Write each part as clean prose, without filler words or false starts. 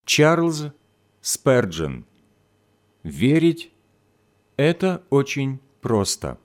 Чарльз Сперджен. Верить – это очень просто.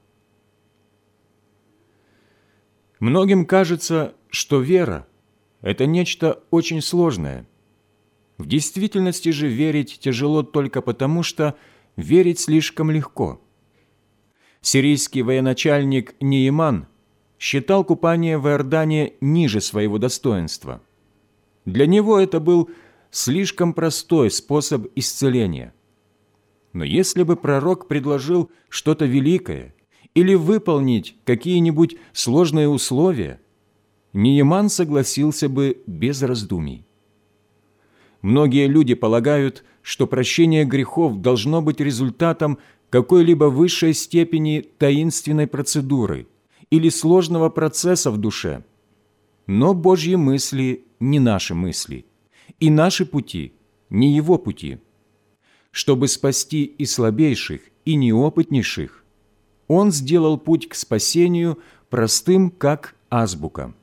Многим кажется, что вера – это нечто очень сложное. В действительности же верить тяжело только потому, что верить слишком легко. Сирийский военачальник Нееман считал купание в Иордане ниже своего достоинства. Для него это был слишком простой способ исцеления. Но если бы пророк предложил что-то великое или выполнить какие-нибудь сложные условия, Нееман согласился бы без раздумий. Многие люди полагают, что прощение грехов должно быть результатом какой-либо высшей степени таинственной процедуры или сложного процесса в душе. Но Божьи мысли не наши мысли, и наши пути не Его пути. Чтобы спасти и слабейших, и неопытнейших, Он сделал путь к спасению простым, как азбука.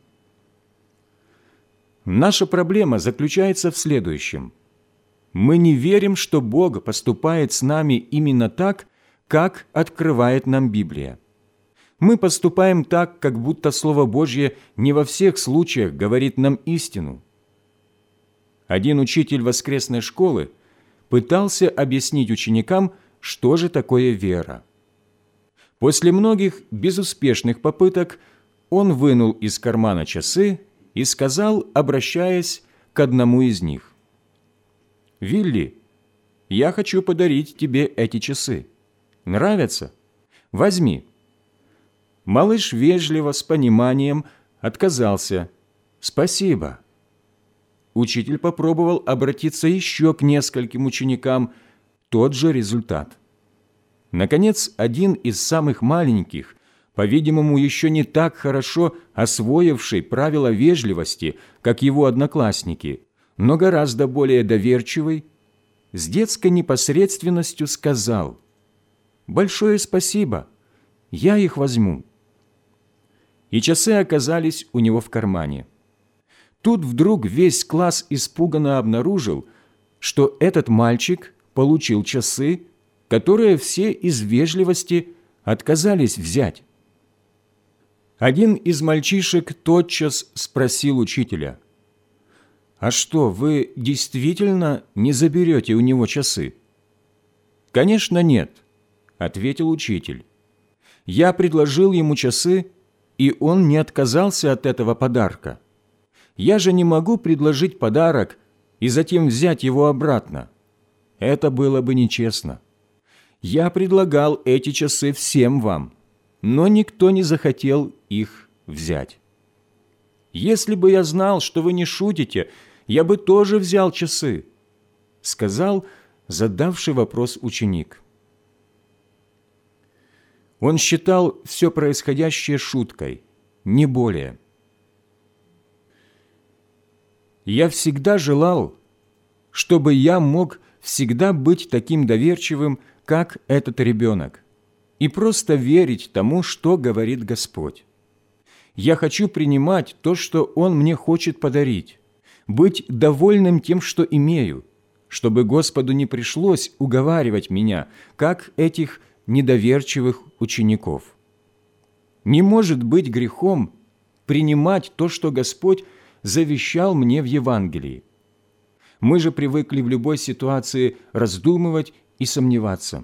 Наша проблема заключается в следующем. Мы не верим, что Бог поступает с нами именно так, как открывает нам Библия. Мы поступаем так, как будто Слово Божье не во всех случаях говорит нам истину. Один учитель воскресной школы пытался объяснить ученикам, что же такое вера. После многих безуспешных попыток он вынул из кармана часы и сказал, обращаясь к одному из них: «Вилли, я хочу подарить тебе эти часы. Нравятся? Возьми». Малыш вежливо, с пониманием отказался. «Спасибо». Учитель попробовал обратиться еще к нескольким ученикам. Тот же результат. Наконец, один из самых маленьких, по-видимому, еще не так хорошо освоивший правила вежливости, как его одноклассники, но гораздо более доверчивый, с детской непосредственностью сказал: «Большое спасибо, я их возьму». И часы оказались у него в кармане. Тут вдруг весь класс испуганно обнаружил, что этот мальчик получил часы, которые все из вежливости отказались взять. Один из мальчишек тотчас спросил учителя: «А что, вы действительно не заберете у него часы?» «Конечно, нет», — ответил учитель. «Я предложил ему часы, и он не отказался от этого подарка. Я же не могу предложить подарок и затем взять его обратно. Это было бы нечестно. Я предлагал эти часы всем вам, но никто не захотел их взять. Если бы я знал, что вы не шутите, я бы тоже взял часы», — сказал задавший вопрос ученик. Он считал все происходящее шуткой, не более. Я всегда желал, чтобы я мог всегда быть таким доверчивым, как этот ребенок, и просто верить тому, что говорит Господь. Я хочу принимать то, что Он мне хочет подарить, быть довольным тем, что имею, чтобы Господу не пришлось уговаривать меня, как этих недоверчивых учеников. Не может быть грехом принимать то, что Господь завещал мне в Евангелии. Мы же привыкли в любой ситуации раздумывать и сомневаться.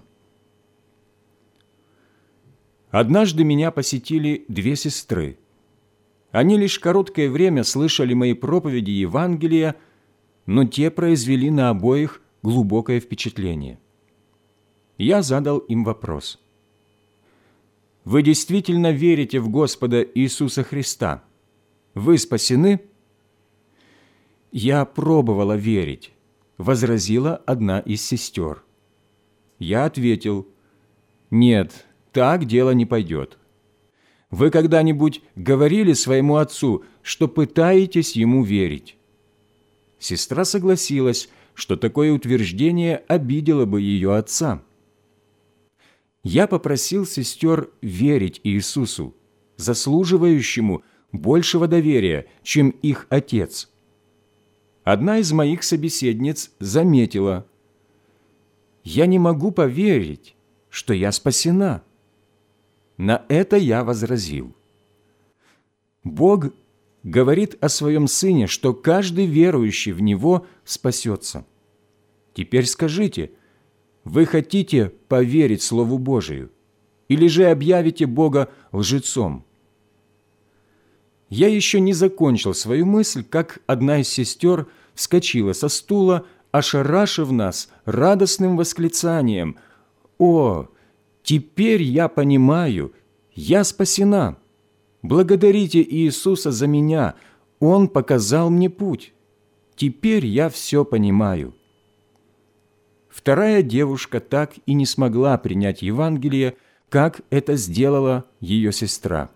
Однажды меня посетили две сестры. Они лишь короткое время слышали мои проповеди Евангелия, но те произвели на обоих глубокое впечатление. Я задал им вопрос: «Вы действительно верите в Господа Иисуса Христа? Вы спасены?» «Я пробовала верить», — возразила одна из сестер. Я ответил: «Нет, так дело не пойдет. Вы когда-нибудь говорили своему отцу, что пытаетесь ему верить?» Сестра согласилась, что такое утверждение обидело бы ее отца. Я попросил сестер верить Иисусу, заслуживающему большего доверия, чем их отец. одна из моих собеседниц заметила: «Я не могу поверить, что я спасена». На это я возразил: Бог говорит о Своем Сыне, что каждый верующий в Него спасется. Теперь скажите, вы хотите поверить Слову Божию или же объявите Бога лжецом? Я еще не закончил свою мысль, как одна из сестер вскочила со стула, ошарашив нас радостным восклицанием: «О, теперь я понимаю, я спасена! Благодарите Иисуса за меня, Он показал мне путь. Теперь я все понимаю». Вторая девушка так и не смогла принять Евангелие, как это сделала ее сестра.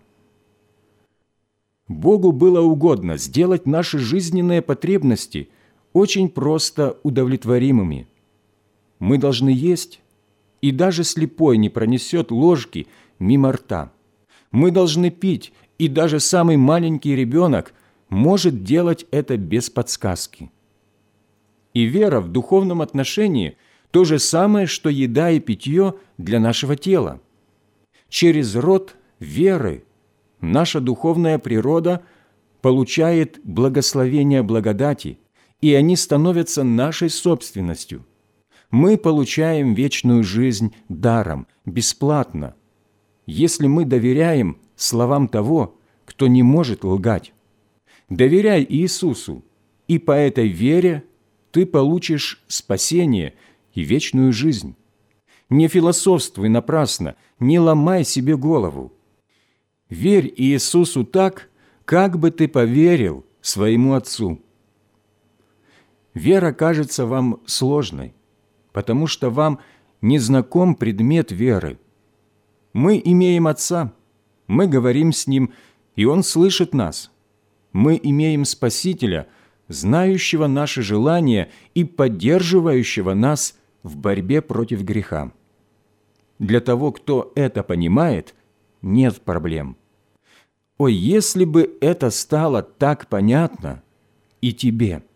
Богу было угодно сделать наши жизненные потребности очень просто удовлетворимыми. Мы должны есть, и даже слепой не пронесет ложки мимо рта. Мы должны пить, и даже самый маленький ребенок может делать это без подсказки. И вера в духовном отношении – то же самое, что еда и питье для нашего тела. Через род веры наша духовная природа получает благословение благодати, и они становятся нашей собственностью. Мы получаем вечную жизнь даром, бесплатно, если мы доверяем словам того, кто не может лгать. Доверяй Иисусу, и по этой вере ты получишь спасение и вечную жизнь. Не философствуй напрасно, не ломай себе голову. Верь Иисусу так, как бы ты поверил своему Отцу. Вера кажется вам сложной, потому что вам не знаком предмет веры. Мы имеем Отца, мы говорим с Ним, и Он слышит нас. Мы имеем Спасителя, знающего наши желания и поддерживающего нас в борьбе против греха. Для того, кто это понимает, нет проблем. Ой, если бы это стало так понятно и тебе!